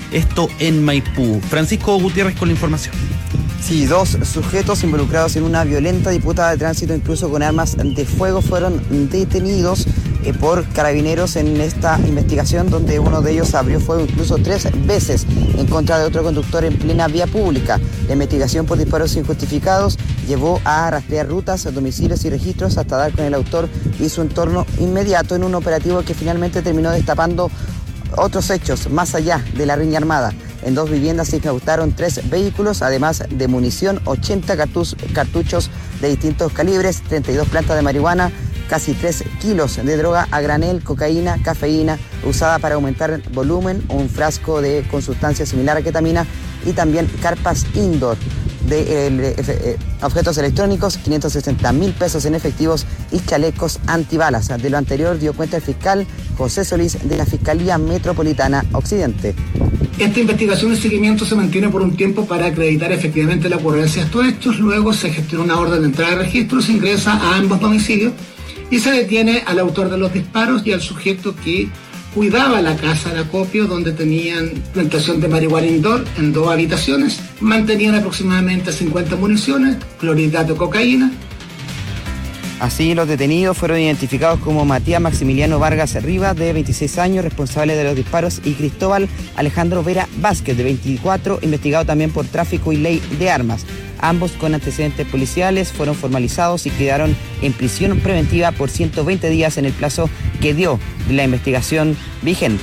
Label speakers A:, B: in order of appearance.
A: esto en Maipú. Francisco Gutiérrez con la información.
B: Sí, 2 sujetos involucrados en una violenta disputa de tránsito, incluso con armas de fuego, fueron detenidos por carabineros en esta investigación, donde uno de ellos abrió fuego incluso 3 veces en contra de otro conductor en plena vía pública. La investigación por disparos injustificados llevó a rastrear rutas, domicilios y registros hasta dar con el autor y su entorno inmediato en un operativo que finalmente terminó destapando otros hechos más allá de la riña armada. En 2 viviendas se incautaron 3 vehículos, además de munición, 80 cartuchos de distintos calibres, 32 plantas de marihuana, casi 3 kilos de droga a granel, cocaína, cafeína, usada para aumentar el volumen, un frasco con sustancia similar a ketamina y también carpas indoor de objetos electrónicos, 560.000 pesos en efectivos y chalecos antibalas. De lo anterior dio cuenta el fiscal José Solís de la Fiscalía Metropolitana Occidente.
C: Esta investigación de seguimiento se mantiene por un tiempo para acreditar efectivamente la ocurrencia de estos hechos. Luego se gestiona una orden de entrada de registro, se ingresa a ambos domicilios y se detiene al autor de los disparos y al sujeto que cuidaba la casa de acopio, donde tenían plantación de marihuana indoor en 2 habitaciones, mantenían aproximadamente 50 municiones, clorhidrato de cocaína.
B: Así, los detenidos fueron identificados como Matías Maximiliano Vargas Rivas, de 26 años, responsable de los disparos, y Cristóbal Alejandro Vera Vázquez, de 24, investigado también por tráfico y ley de armas. Ambos con antecedentes policiales fueron formalizados y quedaron en prisión preventiva por 120 días en el plazo que dio la investigación vigente.